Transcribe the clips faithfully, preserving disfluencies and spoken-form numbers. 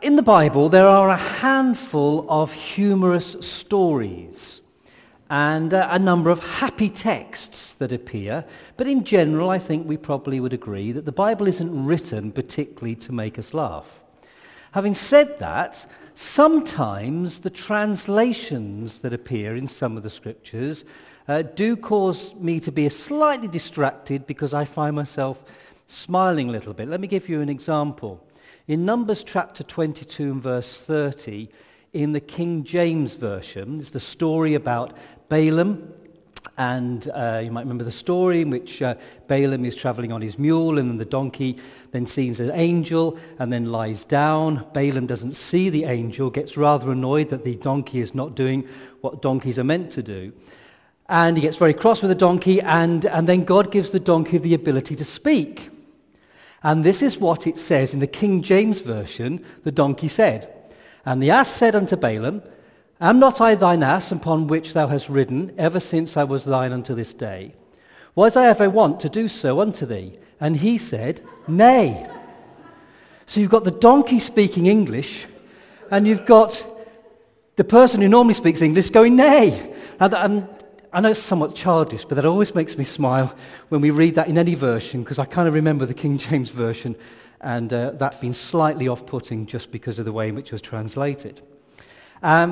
In the Bible, there are a handful of humorous stories and uh, a number of happy texts that appear, but in general, I think we probably would agree that the Bible isn't written particularly to make us laugh. Having said that, sometimes the translations that appear in some of the scriptures uh, do cause me to be slightly distracted because I find myself smiling a little bit. Let me give you an example. In Numbers chapter twenty-two and verse thirty, in the King James Version, it's the story about Balaam, and uh, you might remember the story in which uh, Balaam is traveling on his mule, and then the donkey then sees an angel and then lies down. Balaam doesn't see the angel, gets rather annoyed that the donkey is not doing what donkeys are meant to do. And he gets very cross with the donkey, and, and then God gives the donkey the ability to speak. And this is what it says in the King James Version, the donkey said. And the ass said unto Balaam, Am not I thine ass upon which thou hast ridden, ever since I was thine unto this day? Was I ever wont to do so unto thee? And he said, Nay. So you've got the donkey speaking English, and you've got the person who normally speaks English going, Nay. And, and I know it's somewhat childish, but that always makes me smile when we read that in any version, because I kind of remember the King James Version, and uh, that being slightly off-putting just because of the way in which it was translated. Um,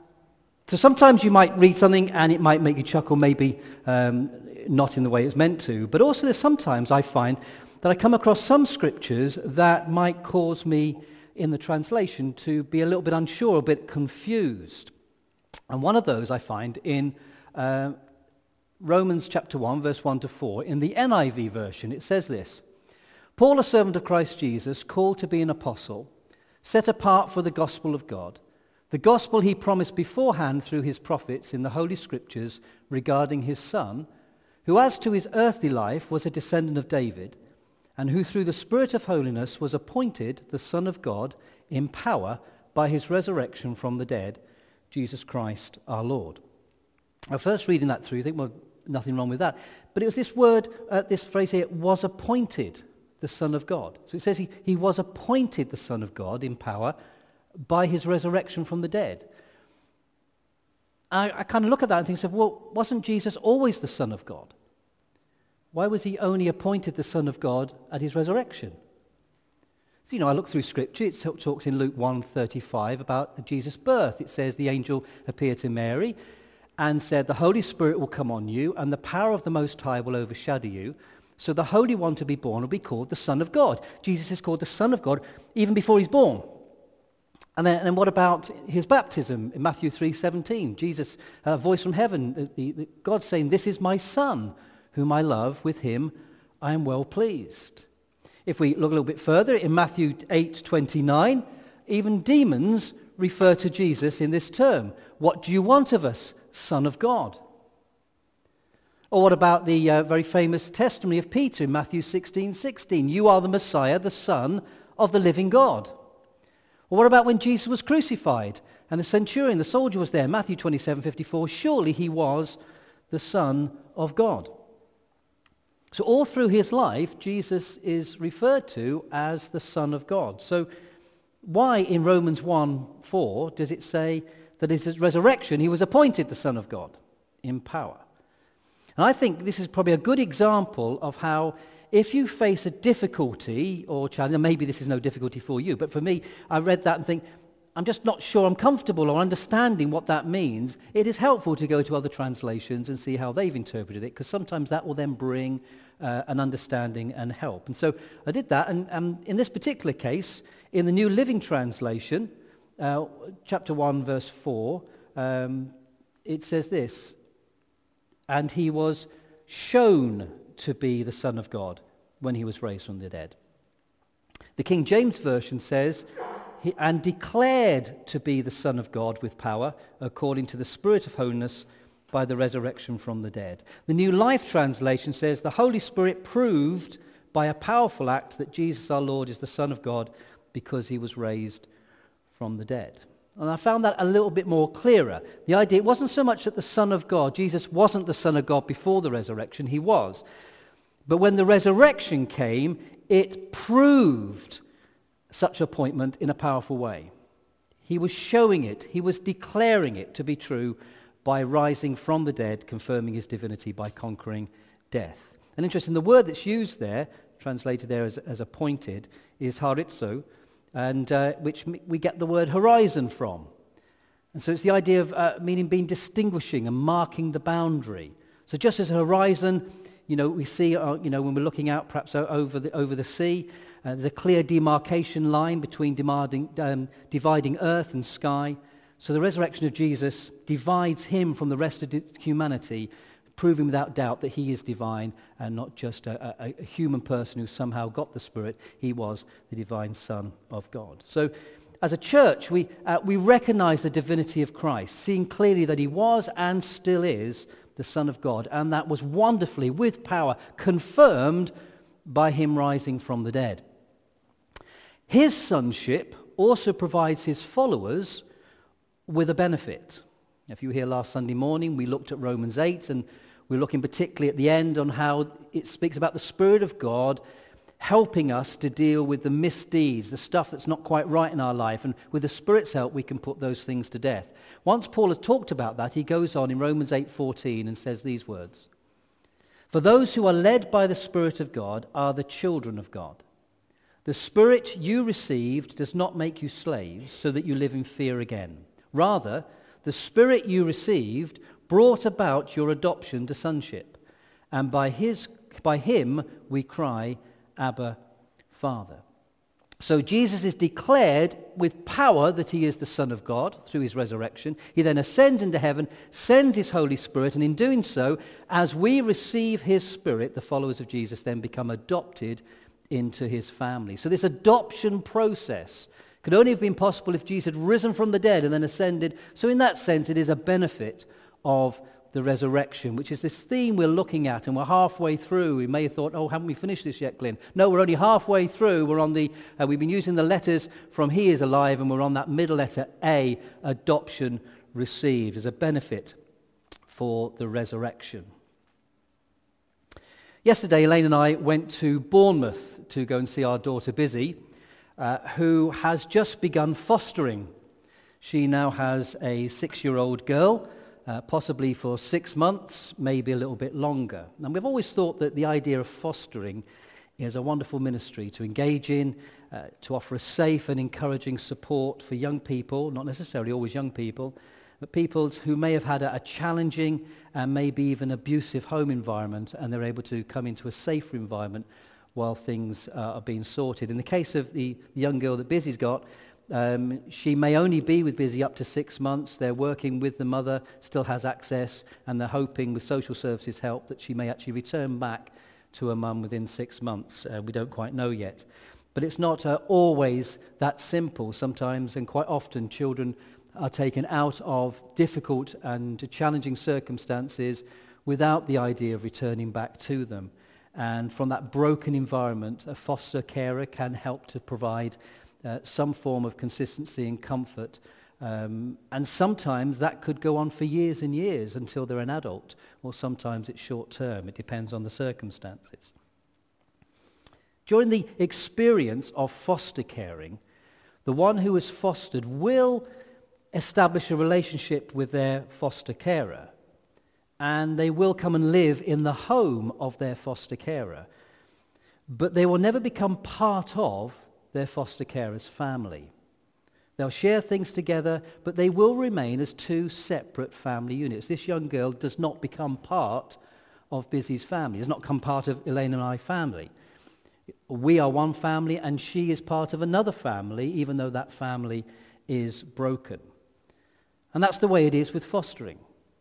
so sometimes you might read something and it might make you chuckle, maybe um, not in the way it's meant to, but also there's sometimes I find that I come across some scriptures that might cause me in the translation to be a little bit unsure, a bit confused. And one of those I find in uh, Romans chapter one, verse one to four, in the N I V version. It says this, Paul, a servant of Christ Jesus, called to be an apostle, set apart for the gospel of God, the gospel he promised beforehand through his prophets in the Holy Scriptures regarding his Son, who as to his earthly life was a descendant of David, and who through the Spirit of holiness was appointed the Son of God in power by his resurrection from the dead, Jesus Christ our Lord. Now, first reading that through, you think, well, nothing wrong with that. But it was this word, uh, this phrase here, was appointed the Son of God. So it says he, he was appointed the Son of God in power by his resurrection from the dead. I, I kind of look at that and think, well, wasn't Jesus always the Son of God? Why was he only appointed the Son of God at his resurrection? So, you know, I look through Scripture. It talks in Luke one thirty-five about Jesus' birth. It says the angel appeared to Mary and said, the Holy Spirit will come on you, and the power of the Most High will overshadow you. So the Holy One to be born will be called the Son of God. Jesus is called the Son of God even before he's born. And then, and then what about his baptism in Matthew three seventeen? Jesus, a voice from heaven, the, the, God saying, this is my Son, whom I love, with him I am well pleased. If we look a little bit further, in Matthew eight twenty-nine, even demons refer to Jesus in this term. What do you want of us, Son of God? Or what about the uh, very famous testimony of Peter in Matthew sixteen sixteen? You are the Messiah, the Son of the living God. Or what about when Jesus was crucified and the centurion, the soldier was there, Matthew twenty-seven fifty-four, surely he was the Son of God. So all through his life, Jesus is referred to as the Son of God. So why in Romans one four does it say that at his resurrection he was appointed the Son of God in power? And I think this is probably a good example of how if you face a difficulty or challenge, and maybe this is no difficulty for you, but for me, I read that and think, I'm just not sure I'm comfortable or understanding what that means. It is helpful to go to other translations and see how they've interpreted it, because sometimes that will then bring uh, an understanding and help. And so I did that, and um, in this particular case, in the New Living Translation, uh, chapter one, verse four, um, it says this, and he was shown to be the Son of God when he was raised from the dead. The King James Version says, he, and declared to be the Son of God with power, according to the Spirit of holiness, by the resurrection from the dead. The New Life Translation says, the Holy Spirit proved by a powerful act that Jesus our Lord is the Son of God because he was raised from the dead. And I found that a little bit more clearer. The idea, it wasn't so much that the Son of God, Jesus wasn't the Son of God before the resurrection, he was. But when the resurrection came, it proved such appointment in a powerful way. He was showing it, he was declaring it to be true by rising from the dead, confirming his divinity by conquering death. And interesting, the word that's used there, translated there as, as appointed, is haritzo, and uh, which we get the word horizon from. And so it's the idea of uh, meaning being distinguishing and marking the boundary. So just as a horizon, you know, we see, uh, you know, when we're looking out perhaps over the, over the sea, uh, there's a clear demarcation line between demanding, um, dividing earth and sky. So the resurrection of Jesus divides him from the rest of humanity, proving without doubt that he is divine and not just a, a, a human person who somehow got the Spirit. He was the divine Son of God. So as a church, we, uh, we recognize the divinity of Christ, seeing clearly that he was and still is the Son of God, and that was wonderfully, with power, confirmed by him rising from the dead. His sonship also provides his followers with a benefit. If you were here last Sunday morning, we looked at Romans eight, and we're looking particularly at the end on how it speaks about the Spirit of God helping us to deal with the misdeeds, the stuff that's not quite right in our life. And with the Spirit's help, we can put those things to death. Once Paul had talked about that, he goes on in Romans eight fourteen and says these words: "For those who are led by the Spirit of God are the children of God. The Spirit you received does not make you slaves so that you live in fear again. Rather, the Spirit you received brought about your adoption to sonship. And by his, by him we cry, Abba, Father." So Jesus is declared with power that he is the Son of God through his resurrection. He then ascends into heaven, sends his Holy Spirit, and in doing so, as we receive his Spirit, the followers of Jesus then become adopted into his family. So this adoption process could only have been possible if Jesus had risen from the dead and then ascended. So in that sense, it is a benefit of the resurrection, which is this theme we're looking at, and we're halfway through. We may have thought, oh, haven't we finished this yet, Glenn? No, we're only halfway through. We're on the, uh, we've been using the letters from He is Alive, and we're on that middle letter A, adoption received, as a benefit for the resurrection. Yesterday, Elaine and I went to Bournemouth to go and see our daughter Busy, uh, who has just begun fostering. She now has a six-year-old girl, Uh, possibly for six months, maybe a little bit longer. And we've always thought that the idea of fostering is a wonderful ministry to engage in, uh, to offer a safe and encouraging support for young people, not necessarily always young people, but people who may have had a, a challenging and maybe even abusive home environment, and they're able to come into a safer environment while things uh, are being sorted. In the case of the, the young girl that Busy's got, Um, she may only be with Busy up to six months. They're working with the mother, still has access, and they're hoping with social services help that she may actually return back to her mum within six months. Uh, we don't quite know yet. But it's not uh, always that simple. Sometimes and quite often children are taken out of difficult and challenging circumstances without the idea of returning back to them. And from that broken environment, a foster carer can help to provide Uh, some form of consistency and comfort. Um, and sometimes that could go on for years and years until they're an adult, or sometimes it's short term. It depends on the circumstances. During the experience of foster caring, the one who is fostered will establish a relationship with their foster carer, and they will come and live in the home of their foster carer. But they will never become part of their foster carer's family. They'll share things together, but they will remain as two separate family units. This young girl does not become part of Busy's family, does not become part of Elaine and I's family. We are one family, and she is part of another family, even though that family is broken. And that's the way it is with fostering.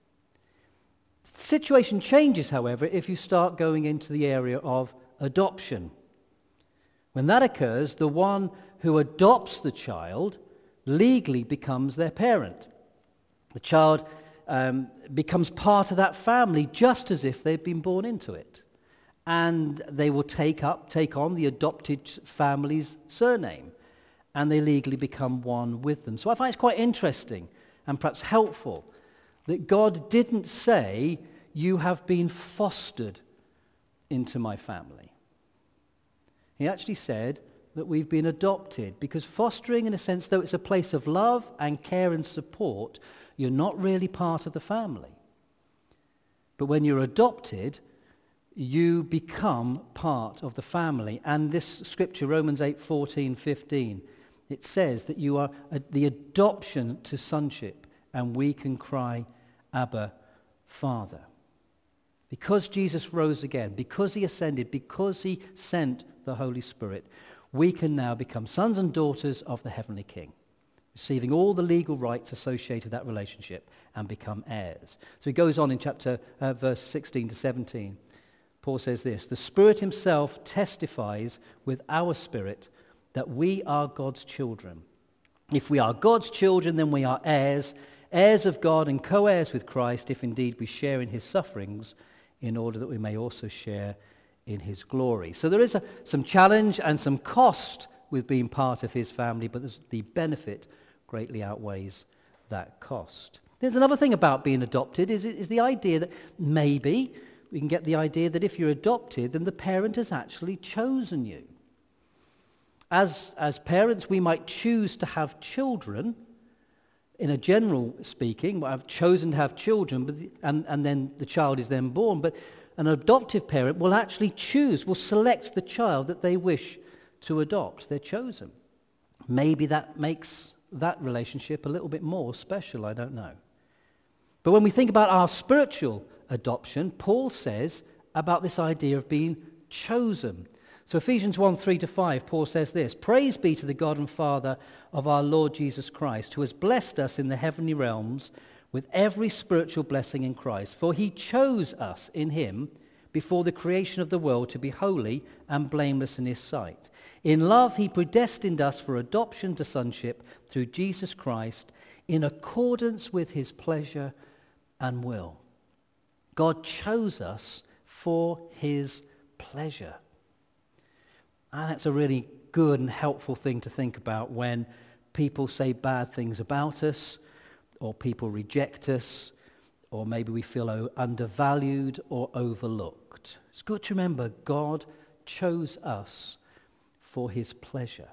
The situation changes, however, if you start going into the area of adoption. When that occurs, the one who adopts the child legally becomes their parent. The child um, becomes part of that family just as if they'd been born into it. And they will take up, take on the adopted family's surname, and they legally become one with them. So I find it's quite interesting and perhaps helpful that God didn't say, "You have been fostered into my family." He actually said, that we've been adopted, because fostering, in a sense, though it's a place of love and care and support, you're not really part of the family. But when you're adopted, you become part of the family. And this scripture, Romans eight, fourteen, fifteen, it says that you are a, the adoption to sonship, and we can cry, Abba, Father. Because Jesus rose again, because he ascended, because he sent the Holy Spirit, we can now become sons and daughters of the heavenly King, receiving all the legal rights associated with that relationship and become heirs. So he goes on in chapter uh, verse sixteen to seventeen. Paul says this, the Spirit himself testifies with our spirit that we are God's children. If we are God's children, then we are heirs, heirs of God and co-heirs with Christ, if indeed we share in his sufferings, in order that we may also share in his glory. So there is a, some challenge and some cost with being part of his family, but the benefit greatly outweighs that cost. There's another thing about being adopted, is, is the idea that maybe we can get the idea that if you're adopted, then the parent has actually chosen you. As, as parents, we might choose to have children, in a general speaking, I've chosen to have children, but the, and, and then the child is then born. But an adoptive parent will actually choose, will select the child that they wish to adopt. They're chosen. Maybe that makes that relationship a little bit more special, I don't know. But when we think about our spiritual adoption, Paul says about this idea of being chosen. So Ephesians one, three to five, Paul says this, praise be to the God and Father of our Lord Jesus Christ, who has blessed us in the heavenly realms with every spiritual blessing in Christ. For he chose us in him before the creation of the world to be holy and blameless in his sight. In love he predestined us for adoption to sonship through Jesus Christ in accordance with his pleasure and will. God chose us for his pleasure. And that's a really good and helpful thing to think about when people say bad things about us, or people reject us, or maybe we feel undervalued or overlooked. It's good to remember God chose us for his pleasure.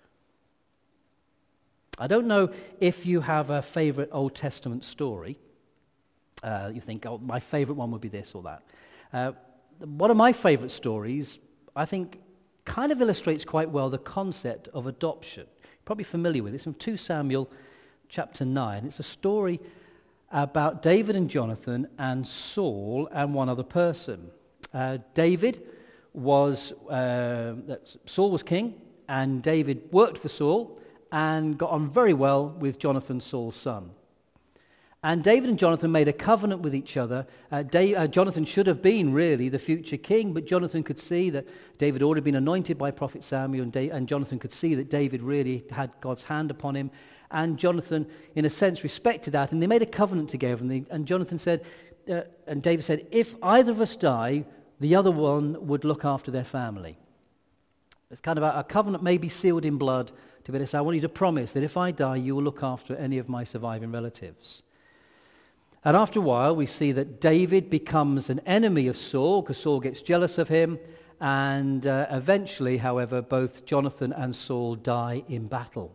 I don't know if you have a favorite Old Testament story. Uh, you think, oh, my favorite one would be this or that. Uh, one of my favorite stories, I think, kind of illustrates quite well the concept of adoption. You're probably familiar with it. It's from Second Samuel chapter nine. It's a story about David and Jonathan and Saul and one other person. Uh, David was, uh, Saul was king, and David worked for Saul and got on very well with Jonathan, Saul's son. And David and Jonathan made a covenant with each other. Uh, Dave, uh, Jonathan should have been really the future king, but Jonathan could see that David had already been anointed by prophet Samuel, and, da- and Jonathan could see that David really had God's hand upon him. And Jonathan, in a sense, respected that, and they made a covenant together. And, they, and Jonathan said, uh, and David said, if either of us die, the other one would look after their family. It's kind of a, a covenant maybe sealed in blood to be able to say, I want you to promise that if I die, you will look after any of my surviving relatives. And after a while, we see that David becomes an enemy of Saul because Saul gets jealous of him. And uh, eventually, however, both Jonathan and Saul die in battle.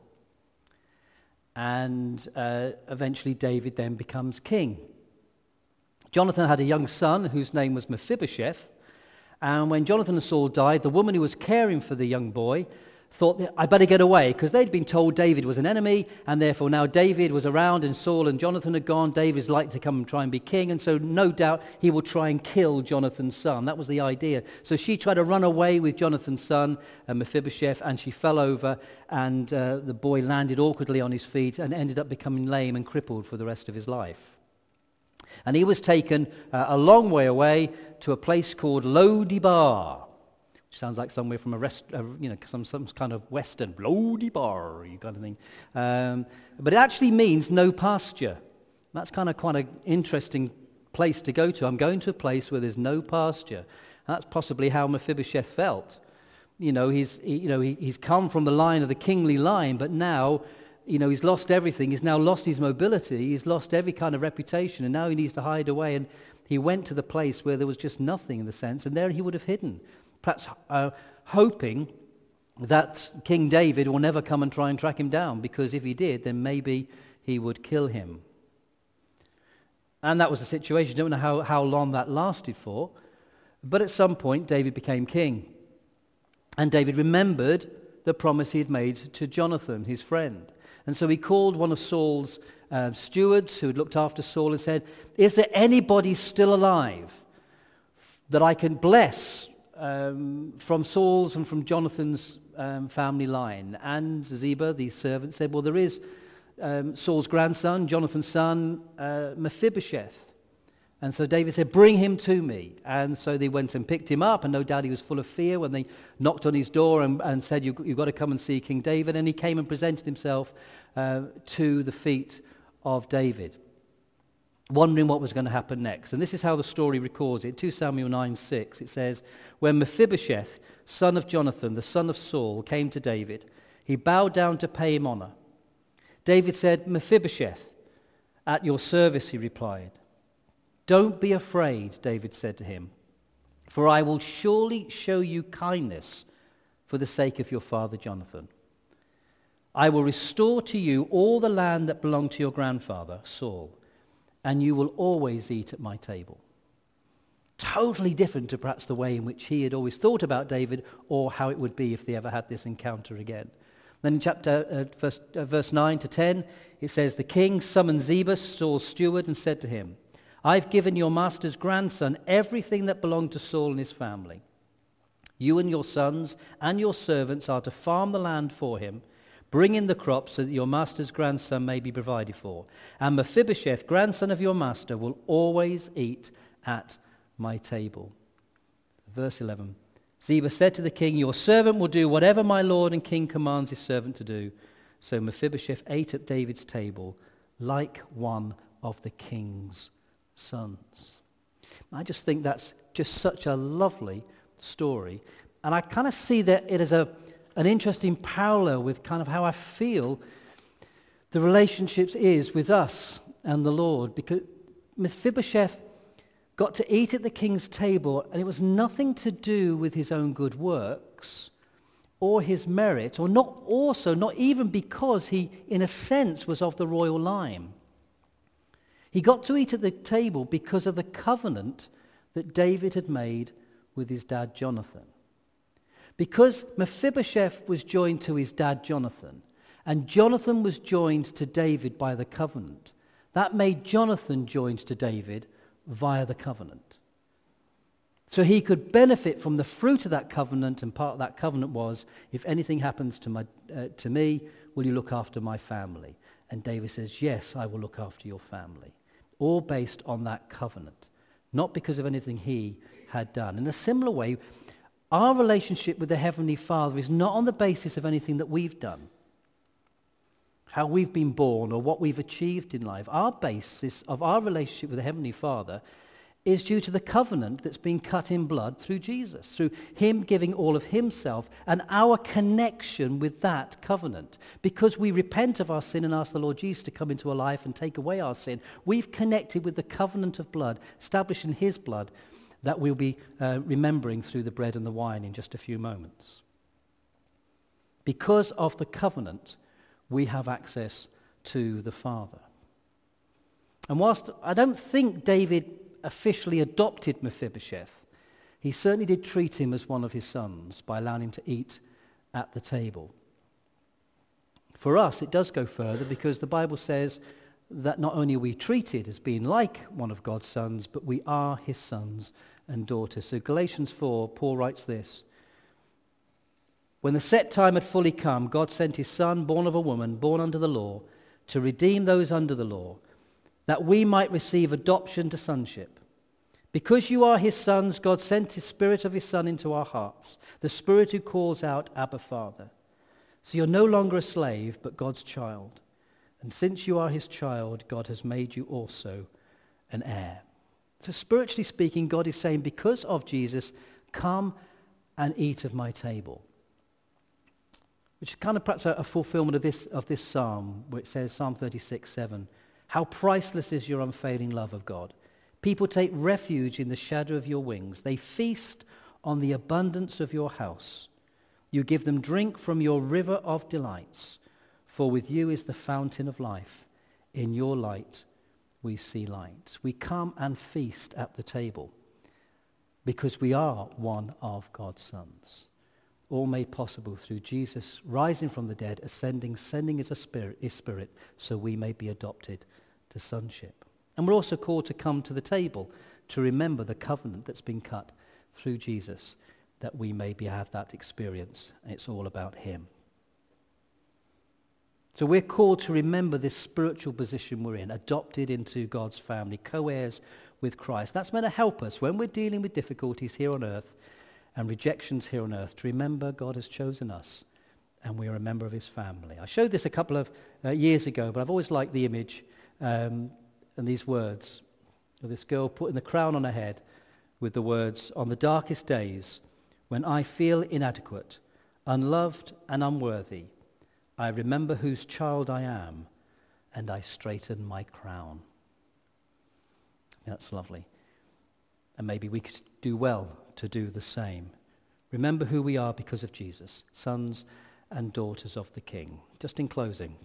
And uh, eventually, David then becomes king. Jonathan had a young son whose name was Mephibosheth. And when Jonathan and Saul died, the woman who was caring for the young boy thought, that I better get away, because they'd been told David was an enemy, and therefore now David was around and Saul and Jonathan had gone. David's like to come and try and be king, and so no doubt he will try and kill Jonathan's son. That was the idea. So she tried to run away with Jonathan's son, uh, Mephibosheth, and she fell over, and uh, the boy landed awkwardly on his feet and ended up becoming lame and crippled for the rest of his life. And he was taken uh, a long way away to a place called Lo-debar. Sounds like somewhere from a rest, uh, you know, some some kind of Western, Lo-debar, you kind of thing. Um, but it actually means no pasture. That's kind of quite an interesting place to go to. I'm going to a place where there's no pasture. That's possibly how Mephibosheth felt. You know, he's he, you know he, he's come from the line of the kingly line, but now, you know, he's lost everything. He's now lost his mobility. He's lost every kind of reputation, and now he needs to hide away. And he went to the place where there was just nothing in the sense, and there he would have hidden. Perhaps uh, hoping that King David will never come and try and track him down, because if he did, then maybe he would kill him. And that was the situation. Don't know how, how long that lasted for, but at some point David became king. And David remembered the promise he had made to Jonathan, his friend. And so he called one of Saul's uh, stewards who had looked after Saul and said, "Is there anybody still alive that I can bless um, from Saul's and from Jonathan's um, family line?" And Ziba, the servant, said, "Well, there is um, Saul's grandson, Jonathan's son, uh, Mephibosheth." And so David said, "Bring him to me." And so they went and picked him up, and no doubt he was full of fear when they knocked on his door and, and said, you, you've got to come and see King David. And he came and presented himself uh, to the feet of David, wondering what was going to happen next. And this is how the story records it. Second Samuel nine six, it says, "When Mephibosheth, son of Jonathan, the son of Saul, came to David, he bowed down to pay him honor. David said, 'Mephibosheth, at your service,' he replied. 'Don't be afraid,' David said to him, 'for I will surely show you kindness for the sake of your father Jonathan. I will restore to you all the land that belonged to your grandfather, Saul, and you will always eat at my table.'" Totally different to perhaps the way in which he had always thought about David, or how it would be if they ever had this encounter again. Then in chapter uh, verse, uh, verse nine to ten, it says, "The king summoned Ziba, Saul's steward, and said to him, 'I've given your master's grandson everything that belonged to Saul and his family. You and your sons and your servants are to farm the land for him. Bring in the crops so that your master's grandson may be provided for. And Mephibosheth, grandson of your master, will always eat at my table.'" Verse eleven. "Ziba said to the king, 'Your servant will do whatever my lord and king commands his servant to do.' So Mephibosheth ate at David's table like one of the king's sons." I just think that's just such a lovely story. And I kind of see that it is a, an interesting parallel with kind of how I feel the relationships is with us and the Lord. Because Mephibosheth got to eat at the king's table, and it was nothing to do with his own good works or his merit, or not also, not even because he, in a sense, was of the royal line. He got to eat at the table because of the covenant that David had made with his dad Jonathan. Because Mephibosheth was joined to his dad Jonathan, and Jonathan was joined to David by the covenant, that made Jonathan joined to David via the covenant. So he could benefit from the fruit of that covenant, and part of that covenant was, if anything happens to my uh, to me, will you look after my family? And David says, yes, I will look after your family. All based on that covenant, not because of anything he had done. In a similar way, our relationship with the Heavenly Father is not on the basis of anything that we've done, how we've been born, or what we've achieved in life. Our basis of our relationship with the Heavenly Father is due to the covenant that's been cut in blood through Jesus, through him giving all of himself, and our connection with that covenant. Because we repent of our sin and ask the Lord Jesus to come into our life and take away our sin, we've connected with the covenant of blood, established in his blood, that we'll be uh, remembering through the bread and the wine in just a few moments. Because of the covenant, we have access to the Father. And whilst I don't think David officially adopted Mephibosheth, he certainly did treat him as one of his sons by allowing him to eat at the table. For us, it does go further, because the Bible says that not only are we treated as being like one of God's sons, but we are his sons and daughters. So Galatians four, Paul writes this: "When the set time had fully come, God sent his Son, born of a woman, born under the law, to redeem those under the law, that we might receive adoption to sonship. Because you are his sons, God sent his Spirit of his Son into our hearts, the Spirit who calls out, 'Abba, Father.' So you're no longer a slave, but God's child. And since you are his child, God has made you also an heir." So spiritually speaking, God is saying, because of Jesus, come and eat of my table. Which is kind of perhaps a, a fulfillment of this, of this psalm, where it says, Psalm thirty-six, seven, "How priceless is your unfailing love of God. People take refuge in the shadow of your wings. They feast on the abundance of your house. You give them drink from your river of delights, for with you is the fountain of life. In your light we see light. We come and feast at the table because we are one of God's sons. All made possible through Jesus rising from the dead, ascending, sending his spirit, his spirit, so we may be adopted to sonship. And we're also called to come to the table to remember the covenant that's been cut through Jesus, that we may be, have that experience. And it's all about him. So we're called to remember this spiritual position we're in, adopted into God's family, co-heirs with Christ. That's meant to help us when we're dealing with difficulties here on earth and rejections here on earth, to remember God has chosen us and we are a member of his family. I showed this a couple of uh, years ago, but I've always liked the image um, and these words of this girl putting the crown on her head with the words, "On the darkest days, when I feel inadequate, unloved and unworthy, I remember whose child I am, and I straighten my crown." That's lovely. And maybe we could do well to do the same. Remember who we are because of Jesus, sons and daughters of the King. Just in closing,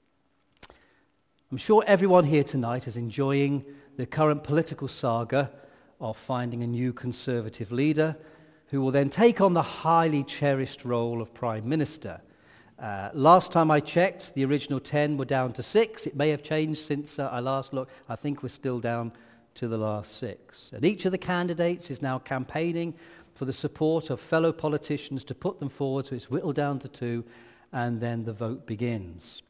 I'm sure everyone here tonight is enjoying the current political saga of finding a new Conservative leader who will then take on the highly cherished role of Prime Minister. Uh, last time I checked, the original ten were down to six. It may have changed since uh, I last looked. I think we're still down to the last six. And each of the candidates is now campaigning for the support of fellow politicians to put them forward, so it's whittled down to two, and then the vote begins.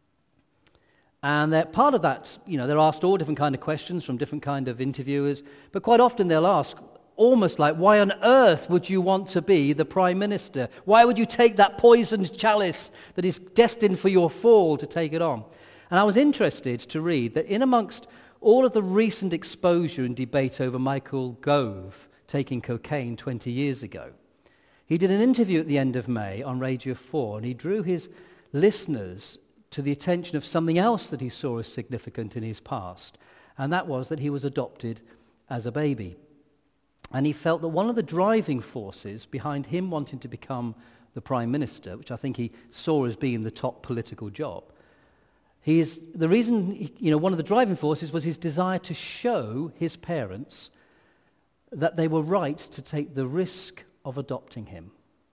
And that part of that, you know, they're asked all different kind of questions from different kind of interviewers, but quite often they'll ask, almost like, why on earth would you want to be the Prime Minister? Why would you take that poisoned chalice that is destined for your fall to take it on? And I was interested to read that in amongst all of the recent exposure and debate over Michael Gove taking cocaine twenty years ago, he did an interview at the end of May on Radio four, and he drew his listeners to the attention of something else that he saw as significant in his past, and that was that he was adopted as a baby. And he felt that one of the driving forces behind him wanting to become the Prime Minister, which I think he saw as being the top political job, he is, the reason, you know, one of the driving forces was his desire to show his parents that they were right to take the risk of adopting him.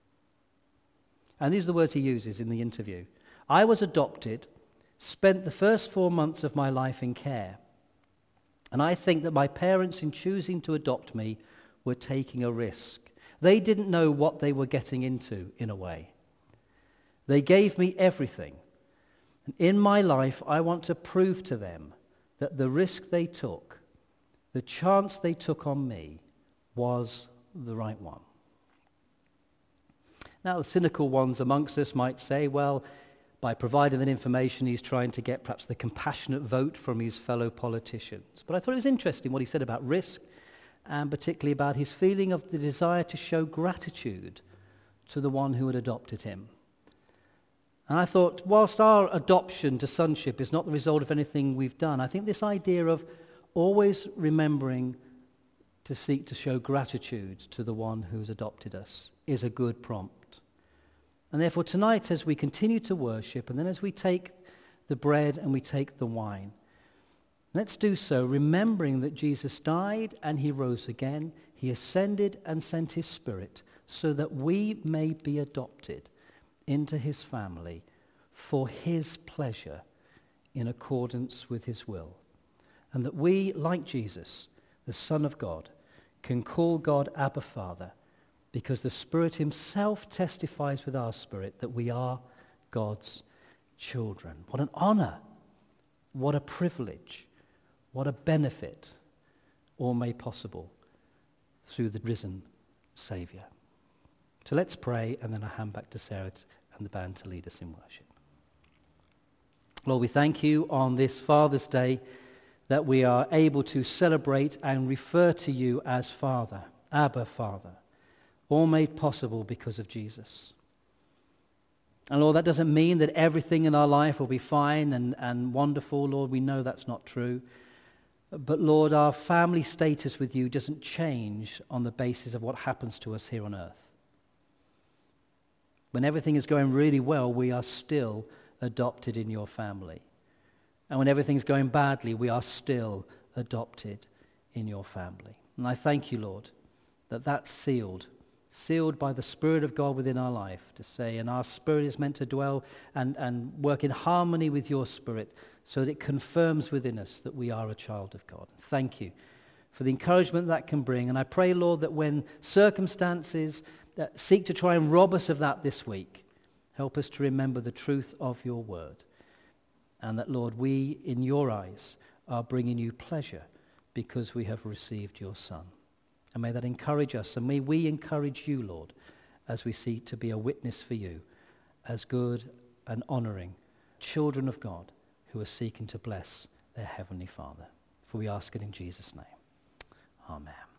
And these are the words he uses in the interview. "I was adopted, spent the first four months of my life in care, and I think that my parents, in choosing to adopt me, were taking a risk. They didn't know what they were getting into, in a way. They gave me everything. And in my life, I want to prove to them that the risk they took, the chance they took on me, was the right one." Now, the cynical ones amongst us might say, well, by providing that information, he's trying to get perhaps the compassionate vote from his fellow politicians. But I thought it was interesting what he said about risk, and particularly about his feeling of the desire to show gratitude to the one who had adopted him. And I thought, whilst our adoption to sonship is not the result of anything we've done, I think this idea of always remembering to seek to show gratitude to the one who's adopted us is a good prompt. And therefore tonight, as we continue to worship, and then as we take the bread and we take the wine, let's do so remembering that Jesus died and he rose again. He ascended and sent his Spirit so that we may be adopted into his family for his pleasure in accordance with his will. And that we, like Jesus, the Son of God, can call God Abba Father, because the Spirit himself testifies with our spirit that we are God's children. What an honor, what a privilege, what a benefit, all made possible through the risen Saviour. So let's pray, and then I'll hand back to Sarah and the band to lead us in worship. Lord, we thank you on this Father's Day that we are able to celebrate and refer to you as Father, Abba Father, all made possible because of Jesus. And Lord, that doesn't mean that everything in our life will be fine and, and wonderful. Lord, we know that's not true. But Lord, our family status with you doesn't change on the basis of what happens to us here on earth. When everything is going really well, we are still adopted in your family. And when everything's going badly, we are still adopted in your family. And I thank you, Lord, that that's sealed, sealed by the Spirit of God within our life to say, and our spirit is meant to dwell and, and work in harmony with your Spirit so that it confirms within us that we are a child of God. Thank you for the encouragement that can bring. And I pray, Lord, that when circumstances that seek to try and rob us of that this week, help us to remember the truth of your word. And that, Lord, we, in your eyes, are bringing you pleasure because we have received your Son. And may that encourage us, and may we encourage you, Lord, as we seek to be a witness for you, as good and honoring children of God who are seeking to bless their Heavenly Father. For we ask it in Jesus' name. Amen.